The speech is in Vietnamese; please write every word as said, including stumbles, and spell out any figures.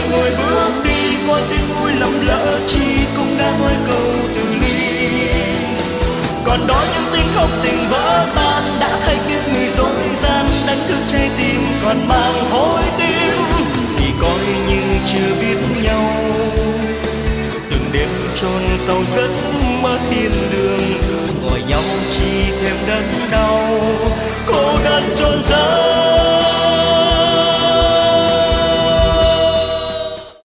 người bước đi qua tiếng vui lầm lỡ chi cũng đã nói câu từ ly. Còn đó những tiếng khóc tình vỡ tan đã thay kiếp người dối gian, đánh thức trái tim còn mang hối tiếc thì coi như chưa biết nhau. Từng đêm trôn sâu giấc mơ thiên đường, gọi nhau chi thêm đớn đau. Cô đơn trôn giấc